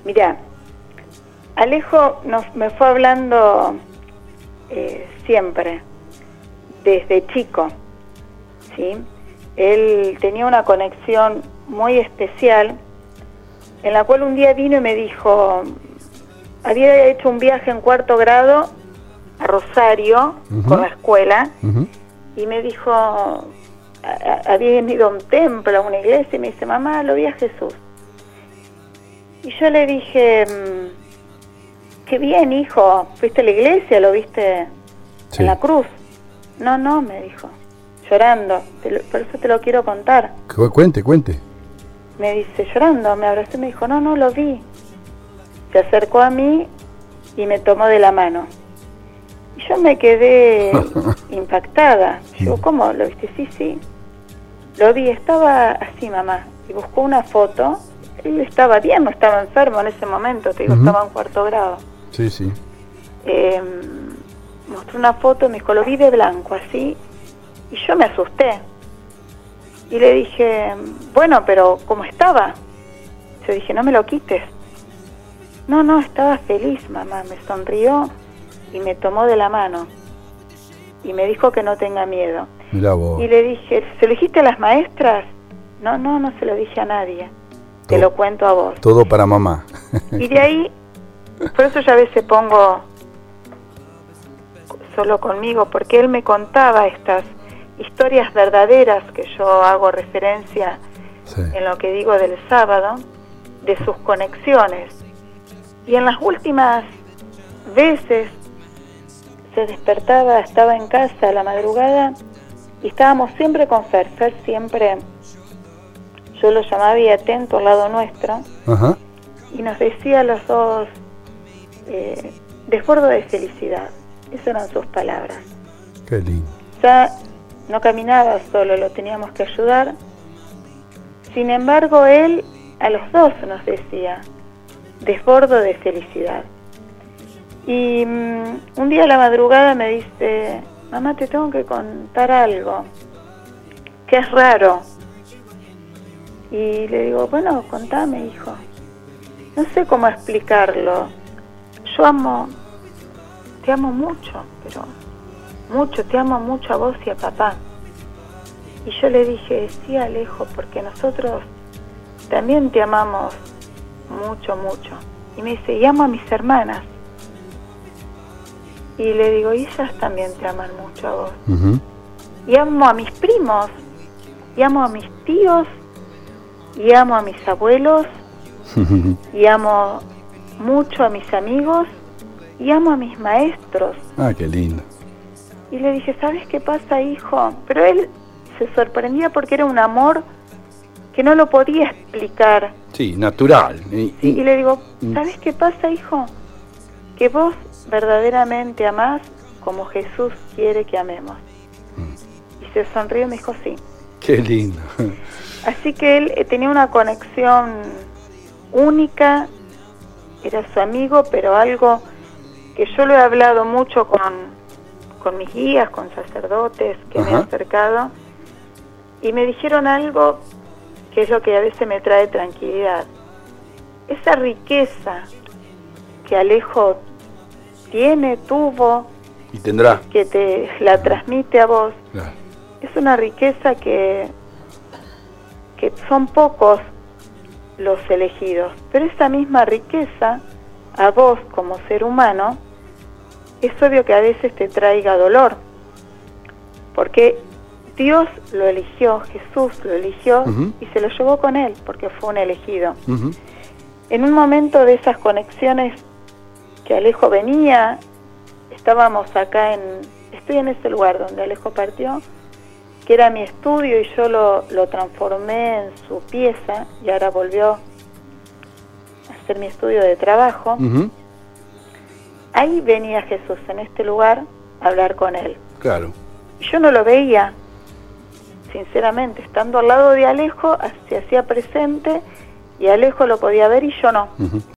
Mirá, Alejo me fue hablando siempre, desde chico, ¿sí? Él tenía una conexión muy especial, en la cual un día vino y me dijo, había hecho un viaje en 4º grado a Rosario, con la escuela, y me dijo, había ido a un templo, a una iglesia, y me dice, mamá, lo vi a Jesús. Y yo le dije, qué bien, hijo, ¿fuiste a la iglesia? ¿Lo viste en la cruz? No, me dijo, llorando, por eso te lo quiero contar. Cuente. Me dice, llorando, me abrazó y me dijo, no, lo vi. Se acercó a mí y me tomó de la mano. Y yo me quedé impactada. Yo, ¿cómo? ¿Lo viste? Sí. Lo vi, estaba así, mamá. Y buscó una foto. Él estaba bien, no estaba enfermo en ese momento, te digo, estaba en 4º grado. Sí. Mostró una foto y me dijo, lo vi de blanco, así. Y yo me asusté. Y le dije, bueno, pero ¿cómo estaba? Yo dije, no me lo quites. No, estaba feliz, mamá. Me sonrió y me tomó de la mano. Y me dijo que no tenga miedo. Mirá vos. Y le dije, ¿se lo dijiste a las maestras? No se lo dije a nadie. Te lo cuento a vos. Todo para mamá. Y de ahí, por eso yo a veces pongo solo conmigo, porque él me contaba estas historias verdaderas que yo hago referencia en lo que digo del sábado, de sus conexiones. Y en las últimas veces se despertaba, estaba en casa a la madrugada y estábamos siempre con Fer siempre, yo lo llamaba y atento al lado nuestro, y nos decía a los dos, desbordo de felicidad. Esas eran sus palabras. Qué lindo. Ya no caminaba solo, lo teníamos que ayudar. Sin embargo, él a los dos nos decía, desbordo de felicidad. Y un día a la madrugada me dice, mamá, te tengo que contar algo, que es raro. Y le digo, bueno, contame, hijo. No sé cómo explicarlo. Yo te amo mucho, pero mucho, te amo mucho a vos y a papá. Y yo le dije, sí, Alejo, porque nosotros también te amamos mucho. Y me dice, y amo a mis hermanas. Y le digo, y ellas también te aman mucho a vos. Y amo a mis primos, y amo a mis tíos, y amo a mis abuelos, y amo mucho a mis amigos, y amo a mis maestros. Ah, qué lindo. Y le dije, ¿sabes qué pasa, hijo? Pero él se sorprendía porque era un amor que no lo podía explicar. Sí, natural. Y le digo, ¿sabes qué pasa, hijo? Que vos verdaderamente amás como Jesús quiere que amemos. Y se sonrió y me dijo, sí. Qué lindo. Así que él tenía una conexión única, era su amigo, pero algo que yo lo he hablado mucho con mis guías, con sacerdotes que me han acercado, y me dijeron algo que es lo que a veces me trae tranquilidad. Esa riqueza que Alejo tuvo y tendrá, que te la transmite a vos, es una riqueza que son pocos los elegidos, pero esa misma riqueza a vos como ser humano es obvio que a veces te traiga dolor, porque Dios lo eligió, Jesús lo eligió y se lo llevó con él porque fue un elegido. En un momento de esas conexiones que Alejo venía, estábamos acá estoy en ese lugar donde Alejo partió, que era mi estudio, y yo lo transformé en su pieza y ahora volvió a hacer mi estudio de trabajo. Ahí venía Jesús, en este lugar, a hablar con él. Claro. Y yo no lo veía, sinceramente, estando al lado de Alejo, se hacía presente y Alejo lo podía ver y yo no.